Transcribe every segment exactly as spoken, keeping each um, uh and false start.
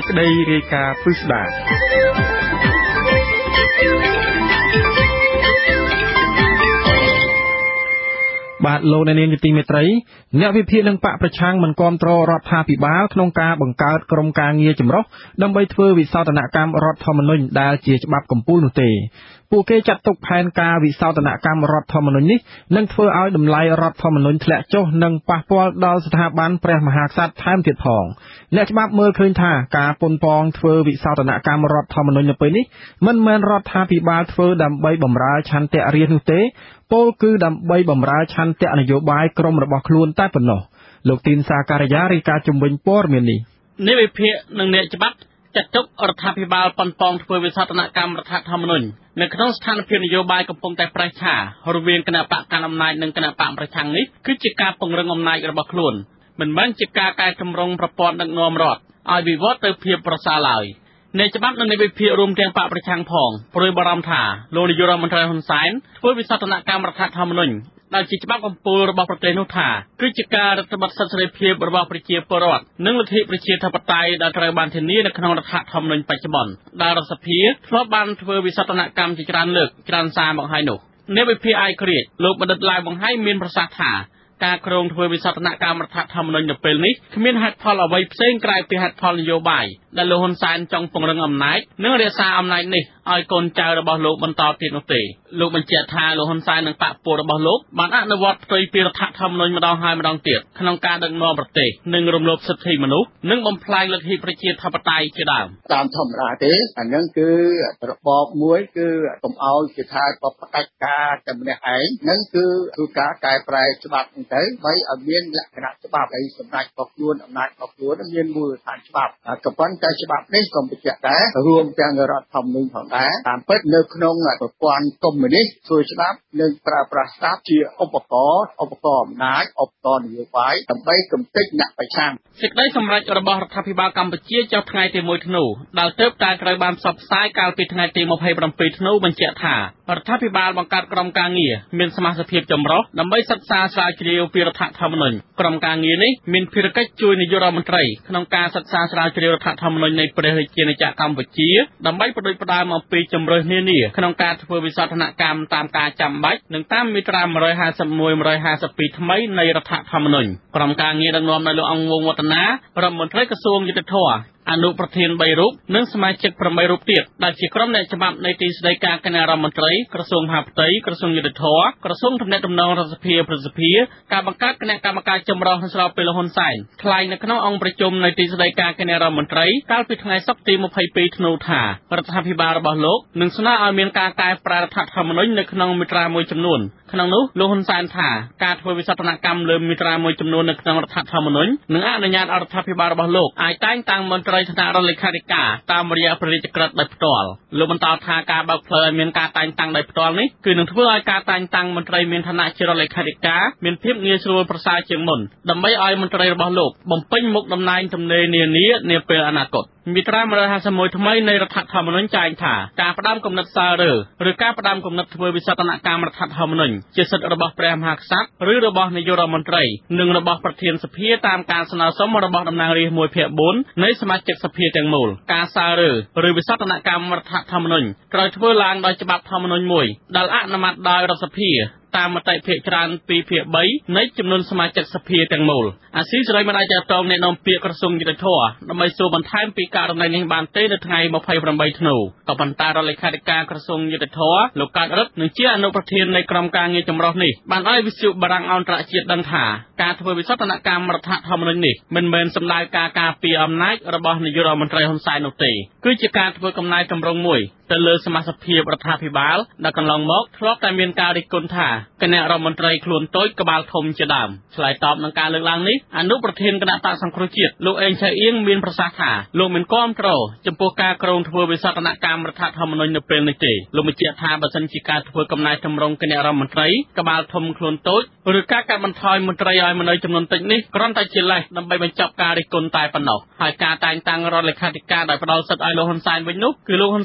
ក្តីរាយការណ៍ពិស្ដារបាទលោកអ្នកនាងជាទីមេត្រីអ្នកវិភាគនិងបកប្រឆាំងមិនគាំទ្ររដ្ឋាភិបាលក្នុងការបង្កើតក្រុមការងារចម្រុះដើម្បីធ្វើវិសោធនកម្មរដ្ឋធម្មនុញ្ញដែលជាច្បាប់កំពូលនោះទេពួកគេចាត់ទុកផែនការវិសោធនកម្មរដ្ឋធម្មនុញ្ញនេះនឹងធ្វើឲ្យតម្លៃរដ្ឋធម្មនុញ្ញធ្លាក់ចុះនិងប៉ះពាល់ដល់ស្ថាប័នព្រះមហាក្សត្រថែមទៀតផងអ្នកច្បាប់មើលឃើញថាការប៉ុនប៉ងធ្វើវិសោធនកម្មរដ្ឋធម្មនុញ្ញនៅពេលនេះមិនមែនរដ្ឋាភិបាលធ្វើដើម្បីបម្រើឆន្ទៈរាស្ត្រនោះទេពោលគឺដើម្បីបម្រើឆន្ទៈនយោបាយក្រុមរបស់ខ្លួនតែប៉ុណ្ណោះលោកទីនសាការីយ៉ារាយការណ៍ជំវិញព័ត៌មាននេះអ្នកវិភាគនិងអ្នកច្បាប់ចាត់ទុករដ្ឋាភិបាលប៉ុនប៉ងធ្វើវិសោធនកម្មរដ្ឋធម្មនុញ្ញនៅក្នុងស្ថានភាពនយោបាយកំពុងតែប្រេះឆារវាងគណៈបកកណ្ដាលអំណាចនិងគណៈបកប្រឆាំងនេះគឺជាការពង្រឹងអំណាចរបស់ខ្លួនមិនមែនជាការកែតម្រង់ប្រព័ន្ធដឹកនាំរដ្ឋឲ្យវិវត្តទៅភាពប្រសើរឡើយអ្នកច្បាប់និងអ្នកវិភាគរួមទាំងបកប្រឆាំងផងព្រួយបារម្ភថាលោកនាយករដ្ឋមន្ត្រីហ៊ុនសែនធ្វើវិសោធនកម្មរដ្ឋធម្មនុញ្ញដែលជាច្បាប់កំពូលរបស់ប្រទេសនោះថាគឺជាការរឹតបន្តឹងសិទ្ធិសេរីភាពរបស់ប្រជាពលរដ្ឋនិងលទ្ធិប្រជាធិបតេយ្យដែលត្រូវបានធានានៅក្នុងរដ្ឋធម្មនុញ្ញបច្ចុប្បន្នដែលរដ្ឋសភាធ្លាប់បានធ្វើវិសោធនកម្មជាច្រើនលើកច្រើនសារមកហើយនោះអ្នកវិភាគអាយក្រិចលោកបណ្ឌិតឡាវបង្ហាញមានប្រសាសន៍ថាការក្រុងធ្វើវិសោធនកម្មរដ្ឋធម្មនុញ្ញនៅពេលនេះគ្មានហេតុផលអ្វីផ្សេងក្រៅពីហេតុផលនយោបាយដែលលោកហ៊ុនសែនចង់ពង្រឹងអំណាចនិងរក្សាអំណាចនេះឲ្យកូនចៅរបស់លោកបន្តទៀតនោះទេលោកបញ្ជាក់ថាលោកហ៊ុនសែននិងបកពួករបស់លោកបានអនុវត្តផ្ទុយពីរដ្ឋធម្មនុញ្ញម្ដងហើយម្ដងទៀតក្នុងការដឹកនាំប្រទេសនិងរំលោភសិទ្ធិមនុស្សនិងបំផ្លាញលទ្ធិប្រជាធិបតេយ្យជាដើមតាមធម្មតាទេអានឹងគឺរបបមួយគឺកុំឲ្យគេថាបបផ្ដាច់ការតែម្នាក់ឯងនឹងគឺគឺការកែប្រែច្បាប់ទៅបីឲ្យមានលក្ខណៈច្បាប់ឲ្យសម្ដេចរបស់ខ្លួនអំណាចរបស់ខ្លួនមានមូលដ្ឋានច្បាប់ក៏ប៉ុន្តែច្បាប់នេះក៏បញ្ជាក់ដែររួមទាំងរដ្ឋធម្មនុញ្ញផងដែរតាមពិតនៅក្នុងប្រព័ន្ធកុម្មុយនីសធ្វើច្បាប់និងប្រើប្រាស់ច្បាប់ជាឧបករណ៍ឧបករណ៍អំណាចឧបករណ៍នយោបាយដើម្បីកំទេចអ្នកប្រឆាំងសេចក្តីសម្រេចរបស់រដ្ឋាភិបាលកម្ពុជាចុះថ្ងៃទីមួយធ្នូដែលទើបតែត្រូវបានផ្សព្វផ្សាយកាលពីថ្ងៃទីម្ភៃប្រាំពីរធ្នូបញ្ជាក់ថារដ្ឋាភិបាលបង្កើតក្រុមការងារមានសមាជិកភាពចម្រុះដើម្បីសិក្សាស្រាវជ្រាវពីរដ្ឋធម្មនុញ្ញក្រុមការងារនេះមានភារកិច្ចជួយនាយករដ្ឋមន្ត្រីក្នុងការសិក្សាស្រាវជ្រាវរដ្ឋធម្មនុញ្ញនៃព្រះរាជាណាចក្រកម្ពុជាដើម្បីបដិបដាមអំពីជំរើសនានាក្នុងការធ្វើវិសោធនកម្មតាមការចាំបាច់និងតាមមាត្រាមួយហាសិបមួយ មួយហាសិបពីរថ្មីនៃរដ្ឋធម្មនុញ្ញក្រុមការងារដឹកនាំដោយលោកអង្គវងវឌ្ឍនារដ្ឋមន្ត្រីក្រសួងយុតិធធម៌អនុប្រធានបីរូបនិងសមាជិកប្រាំបីរូបទៀតដែលជាក្រុមអ្នកច្បាប់នៃទីស្តីការគណៈរដ្ឋមន្ត្រីក្រសួងមហាផ្ទៃក្រសួងយុតិធធម៌ក្រសួងទំនាក់ទំនងរដ្ឋសភាប្រសិទ្ធិការបង្កើតគណៈកម្មការចម្រុះស្របពេលហ៊ុនសែនថ្លែងនៅក្នុងអង្គប្រជុំនៃទីស្តីការគណៈរដ្ឋមន្ត្រីកាលពីថ្ងៃសុក្រទីម្ភៃពីរធ្នូថារដ្ឋាភិបាលរបស់លោកនឹងស្នើឲ្យមានការកែប្រែរដ្ឋធម្មនុញ្ញនៅក្នុងមាត្រាមួយចំនួនក្នុងនោះលោកហ៊ុនសែនថាការធ្វើវិសោធនកម្មលើមាត្រាមួយចំនួននៅក្នុងរដ្ឋធម្មនុញ្ញនឹងអនុញ្ញាតឲ្យរដ្ឋាភិបាលរបស់លោកអាចតែងតាំងមន្ត្រីថ្នាក់រដ្ឋលេខាធិការតាមរយៈព្រះរាជក្រឹត្យដោយផ្ទាល់លោកបន្តថាការបើកផ្លូវឲ្យមានការតែងតាំងដោយផ្ទាល់នេះគឺនឹងធ្វើឲ្យការតែងតាំងមន្ត្រីមានឋានៈជារដ្ឋលេខាធិការមានភាពងាយស្រួលប្រសើរជាងមុនដើម្បីឲ្យមន្ត្រីរបស់លោកបំពេញមុខតំណែងទំនេរនានានាពេលអនាគតមាត្រាមួយហាសិបមួយថ្មីនៃរដ្ឋធម្មនុញ្ញចែងថាការផ្ដាំគំនិតសាររើឬការផ្ដាំគំនិតធ្វើវិសោធនកម្មរដ្ឋធម្មនុញ្ញជាសិទ្ធិរបស់ព្រះមហាក្សត្រឬរបស់នាយករដ្ឋមន្ត្រីនិងរបស់ប្រធានសភាតាមការស្នើសុំរបស់តំណាងរាស្ត្រមួយភាគបួននៃសមាជិកសភាទាំងមូលការសាររើឬវិសោធនកម្មរដ្ឋធម្មនុញ្ញត្រូវធ្វើឡើងដោយច្បាប់ធម្មនុញ្ញមួយដែលអនុម័តដោយរដ្ឋសភាតាមមតិភាគច្រើនពីរភាគបីនៃចំនួនសមាជិកសភាទាំងមូលអាស៊ីសេរីមិនអាចតតងអ្នកនាំពាក្យក្រសួងយុតិធធម៌ដើម្បីសួរបន្ថែមពីករណីនេះបានទេនៅថ្ងៃម្ភៃប្រាំបីធ្នូក៏ប៉ុន្តែរដ្ឋលេខាធិការក្រសួងយុតិធធម៌លោកកើតរិទ្ធនិងជាអនុប្រធាននៃក្រុមការងារចម្រុះនេះបានឲ្យវិទ្យុបារាំងអន្តរជាតិដឹងថាការធ្វើវិសោធនកម្មរដ្ឋធម្មនុញ្ញនេះមិនមែនសំដៅការការពារអំណាចរបស់នាយករដ្ឋមន្ត្រីហ៊ុនសែននោះទេគឺជាការធ្វើកំណែតម្រង់មួយទៅលើសមាជិកភាពរដ្ឋាភិបាលដែលកន្លងមកធ្លាប់តែមានការរិះគន់ថាគណៈរដ្ឋមន្ត្រីខ្លួនតូចក្បាលធំជាដើមឆ្លើយតបនឹងការលើកឡើងនេះអនុប្រធានគណៈបក្សសង្គ្រោះជាតិលោកអេងឆៃអៀងមានប្រសាសន៍ថាលោកមិនគាំទ្រចំពោះការក្រុងធ្វើវិសោធនកម្មរដ្ឋធម្មនុញ្ញនៅពេលនេះទេលោកបញ្ជាក់ថាបើសិនជាការធ្វើកំណែតម្រង់គណៈរដ្ឋមន្ត្រីក្បាលធំខ្លួនតូចឬការកាត់បន្ថយមន្ត្រីឲ្យនៅចំនួនតិចនេះគ្រាន់តែជាលេសដើម្បីបញ្ចប់ការរិះគន់តែប៉ុណ្ណោះហើយការតែងតាំងរដ្ឋលេខាធិការដោយផ្ដល់សិទ្ធិឲ្យលោកហ៊ុនសែនវិញនោះគឺលោកហ៊ុនសែននឹង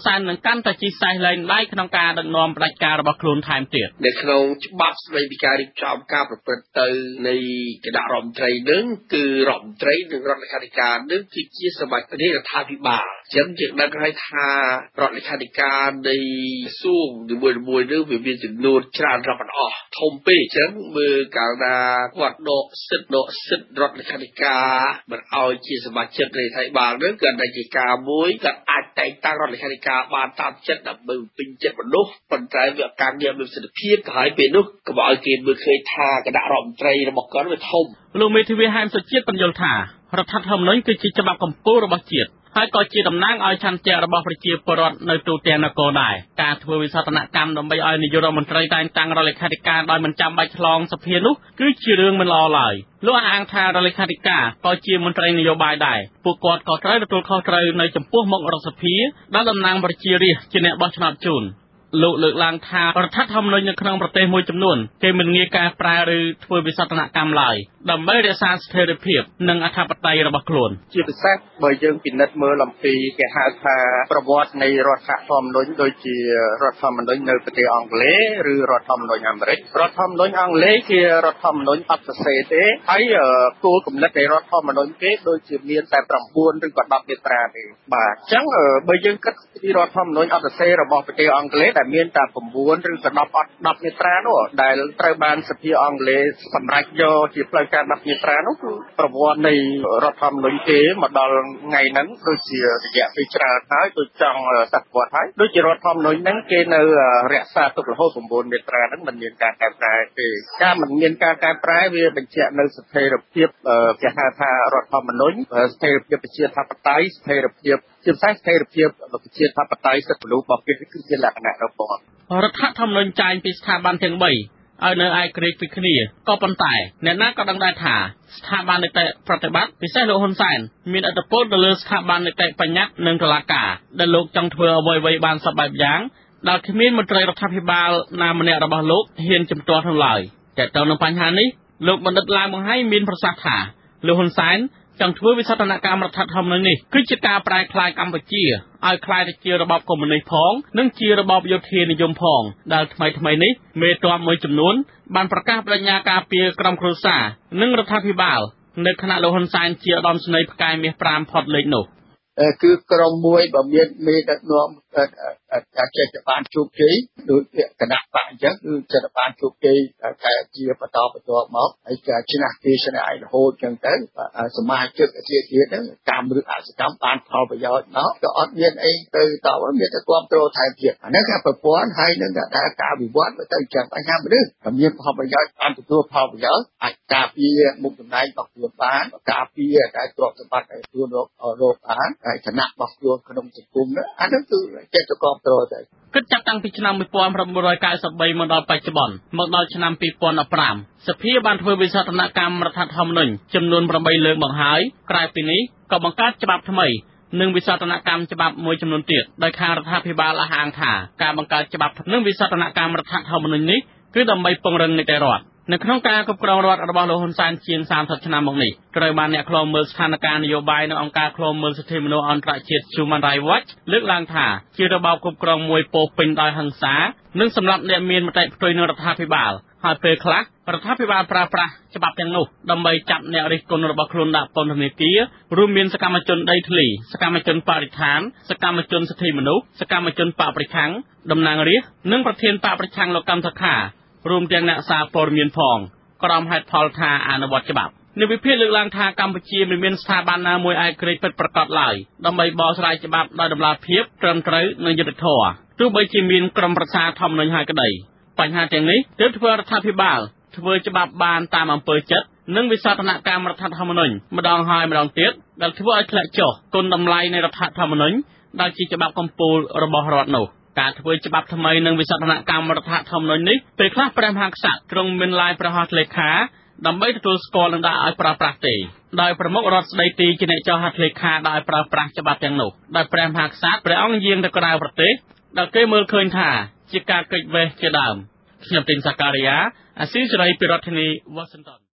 កាន់តែជីសែសលែងដៃក្នុងការដឹកនាំផ្ដាច់ការរបស់ខ្លួនថែមទៀតនៅក្នុងច្បាប់ស្តីពីការរៀបចំការប្រព្រឹត្តទៅនៃគណៈរដ្ឋមន្ត្រីនឹងគឺរដ្ឋមន្ត្រីនិងរដ្ឋលេខាធិការនឹងគឺជាសមាជិករដ្ឋាភិបាលអញ្ចឹងយើងដឹងហើយថារដ្ឋលេខាធិការនៃក្រសួងនីមួយៗនឹងវាមានចំនួនច្រើនរាប់មិនអស់ធំពេកអញ្ចឹងមើលកាលណាគាត់ដកសិទ្ធិដកសិទ្ធិរដ្ឋលេខាធិការមិនឲ្យជាសមាជិករដ្ឋាភិបាលនឹងគឺតែជាការមួយគាត់អាចតែងតាំងរដ្ឋលេខាធិការបានតាមចិត្តដើម្បីពេញចិត្តមនុស្សប៉ុន្តែវាការងារមានប្រសិទ្ធភាពក៏ហើយពេលនោះក៏បើឲ្យគេមើលឃើញថាគណៈរដ្ឋមន្ត្រីរបស់គាត់វាធំលោកមេធាវីហែមសុជាតិបញ្យល់ថារដ្ឋធម្មនុញ្ញគឺជាច្បាប់កម្ពុជារបស់ជាតិហើយក៏ជាតំណាងឲ្យឆន្ទៈរបស់ប្រជាពលរដ្ឋនៅទូទាំងនគរដែរការធ្វើវិសោធនកម្មដើម្បីឲ្យនាយករដ្ឋមន្ត្រីតែងតាំងរដ្ឋលេខាធិការដោយមិនចាំបាច់ឆ្លងសភានោះគឺជារឿងមិនល្អឡើយលោកអះអាងថារដ្ឋលេខាធិការក៏ជាមន្ត្រីនយោបាយដែរពួកគាត់ក៏ត្រូវទទួលខុសត្រូវនៅចំពោះមុខរដ្ឋសភាដែលតំណាងប្រជារាស្ត្រជាអ្នកបោះឆ្នោតជូនលោកលើកឡើងថារដ្ឋធម្មនុញ្ញនៅក្នុងប្រទេសមួយចំនួនគេមិនងាយកែប្រែឬធ្វើវិសោធនកម្មឡើយដើម្បីរក្សាស្ថិរភាពនិងអធិបតេយ្យរបស់ខ្លួនជាពិសេសបើយើងពិនិត្យមើលអំពីគេហៅថាប្រវត្តិនៃរដ្ឋធម្មនុញ្ញដូចជារដ្ឋធម្មនុញ្ញនៅប្រទេសអង់គ្លេសឬរដ្ឋធម្មនុញ្ញអាមេរិករដ្ឋធម្មនុញ្ញអង់គ្លេសជារដ្ឋធម្មនុញ្ញអត់សរសេរទេហើយគោលគំនិតនៃរដ្ឋធម្មនុញ្ញគេដូចជាមានតែ9ឬក៏10មាត្រាទេបាទអញ្ចឹងបើយើងគិតពីរដ្ឋធម្មនុញ្ញអត់សរសេររបស់ប្រទេសអង់គ្លេសដែលមានតែ9ឬក៏10អត់10មាត្រានោះដែលត្រូវបានសភាអង់គ្លេសសម្រេចយកជាផ្លូវការ10មាត្រានោះគឺប្រវត្តិនៃរដ្ឋធម្មនុញ្ញគេមកដល់ថ្ងៃហ្នឹងដូចជារយៈពេលច្រើនហើយដូចចង់សតវត្សហើយដូចជារដ្ឋធម្មនុញ្ញហ្នឹងគេនៅរក្សាទុករហូត9មាត្រាហ្នឹងមិនមានការកែប្រែទេការមិនមានការកែប្រែវាបញ្ជាក់នៅស្ថិរភាពគេហៅថារដ្ឋធម្មនុញ្ញស្ថិរភាពប្រជាធិបតេយ្យស្ថិរភាពជាផ្សេងស្ថិរភាពប្រជាធិបតេយ្យសិទ្ធិមនុស្សរបស់គេគឺជាលក្ខណៈរបស់រដ្ឋធម្មនុញ្ញចែងពីស្ថាប័នទាំង3ឲ្យនៅឯក្រេតពីគ្នាក៏ប៉ុន្តែអ្នកណាក៏ដឹងដែរថាស្ថាប័ននីតិប្រតិបត្តិពិសេសលោកហ៊ុនសែនមានឥទ្ធិពលទៅលើស្ថាប័ននីតិបញ្ញត្តិនិងតុលាការដែលលោកចង់ធ្វើអ្វីៗបានសពបែបយ៉ាងដែលគ្មានមន្ត្រីរដ្ឋាភិបាលណាម្នាក់របស់លោកហ៊ានជំទាស់នោះឡើយតែទៅនឹងបញ្ហានេះលោកបណ្ឌិតឡាវបង្ហាញមានប្រសាសន៍ថាលោកហ៊ុនសែនចង់ធ្វើវិសោធនកម្មរដ្ឋធម្មនុញ្ញនេះគឺជាការប្រែក្លាយកម្ពុជាឲ្យក្លាយទៅជារបបកុម្មុយនីសផងនិងជារបបយោធានិយមផងដែលថ្មីថ្មីនេះមេទ័ពមួយចំនួនបានប្រកាសបដិញ្ញាការពារក្រុមគ្រួសារនិងរដ្ឋាភិបាលនៅខណៈលោកហ៊ុនសែនជាឧត្តមស្នេហ៍ផ្កាយមាស5ផុតលេខនោះគឺក្រុមមួយបើមានមេដឹកនាំចេះតែបានជោគជ័យដូចគណៈបកអញ្ចឹងគឺចេះតែបានជោគជ័យតែជាបន្តបន្តមកហើយការឈ្នះគេឈ្នះឯរហូតអញ្ចឹងទៅសមាជិកជាទៀតហ្នឹងតាមរឿងអសកម្មបានផលប្រយោជន៍មកក៏អត់មានអីទៅតបមានតែគ្រប់គ្រងថែមទៀតអាហ្នឹងគឺប្រព័ន្ធហើយនឹងតែការវិវត្តទៅអញ្ចឹងបញ្ហាមនុស្សតែមានផលប្រយោជន៍បានទទួលផលប្រយោជន៍អាចការពារមុខតំណែងរបស់ខ្លួនបានការពារតែទ្រព្យសម្បត្តិឲ្យខ្លួនរករកបានហើយឋានៈរបស់ខ្លួនក្នុងសង្គមនោះអាហ្នឹងគឺចេះតែគ្រប់គ្រងទៅគិតចាប់តាំងពីឆ្នាំ1993មកដល់បច្ចុប្បន្នមកដល់ឆ្នាំ2015សភាបានធ្វើវិសោធនកម្មរដ្ឋធម្មនុញ្ញចំនួន8លើកមកហើយក្រៅពីនេះក៏បង្កើតច្បាប់ថ្មីនិងវិសោធនកម្មច្បាប់មួយចំនួនទៀតដោយខាងរដ្ឋាភិបាលអះអាងថាការបង្កើតច្បាប់និងវិសោធនកម្មរដ្ឋធម្មនុញ្ញនេះគឺដើម្បីពង្រឹងនីតិរដ្ឋនៅក្នុងការគ្រប់គ្រងរដ្ឋរបស់លោកហ៊ុនសែនជាង30ឆ្នាំមកនេះត្រូវបានអ្នកឃ្លាំមើលស្ថានភាពនយោបាយនៅអង្គការឃ្លាំមើលសិទ្ធិមនុស្សអន្តរជាតិ Human Rights Watch លើកឡើងថាជារបបគ្រប់គ្រងមួយពោពេញដោយហិង្សានិងសម្រាប់អ្នកមានមតិផ្ទុយនឹងរដ្ឋាភិបាលហើយពេលខ្លះរដ្ឋាភិបាលប្រើប្រាស់ច្បាប់ទាំងនោះដើម្បីចាប់អ្នករិះគន់របស់ខ្លួនដាក់ពន្ធនាគាររួមមានសកម្មជនដីធ្លីសកម្មជនបរិស្ថានសកម្មជនសិទ្ធិមនុស្សសកម្មជនបកប្រឆាំងតំណាងរាស្ត្រនិងប្រធានបកប្រឆាំងលោកកម្មសខារួមទាំងអ្នកសារព័ត៌មានផងក្រោមហេតុផលថាអនុវត្តច្បាប់នៅវិភាគលើកឡើងថាកម្ពុជាមិនមានស្ថាប័នណាមួយឯករាជ្យពិតប្រាកដឡើយដើម្បីបកស្រាយច្បាប់ដោយតម្លាភាពត្រឹមត្រូវនិងយុត្តិធម៌ទោះបីជាមានក្រុមប្រឹក្សាធម្មនុញ្ញហើយក្តីបញ្ហាទាំងនេះទើបធ្វើរដ្ឋាភិបាលធ្វើច្បាប់បានតាមអំពើចិត្តនិងវិសោធនកម្មរដ្ឋធម្មនុញ្ញម្ដងហើយម្ដងទៀតដែលធ្វើឲ្យធ្លាក់ចុះគុណតម្លៃនៃរដ្ឋធម្មនុញ្ញដែលជាច្បាប់កម្ពុជារបស់រដ្ឋនោះការធ្វើច្បាប់ថ្មីនិងវិសោធនកម្មរដ្ឋធម្មនុញ្ញនេះពេលខ្លះព្រះមហាក្សត្រទ្រង់មានឡាយប្រហោះលេខាដើម្បីទទួលស្គាល់និងដាក់ឲ្យប្រើប្រាស់ទេដោយប្រមុខរដ្ឋស្ដីទីជាអ្នកចុះហត្ថលេខាដាក់ឲ្យប្រើប្រាស់ច្បាប់ទាំងនោះដោយព្រះមហាក្សត្រព្រះអង្គយាងទៅក្រៅប្រទេសដែលគេមើលឃើញថាជាការកិច្ចវេះជាដើមខ្ញុំទីនសាការីយ៉ាអាស៊ីសេរីពីរដ្ឋធានី Washington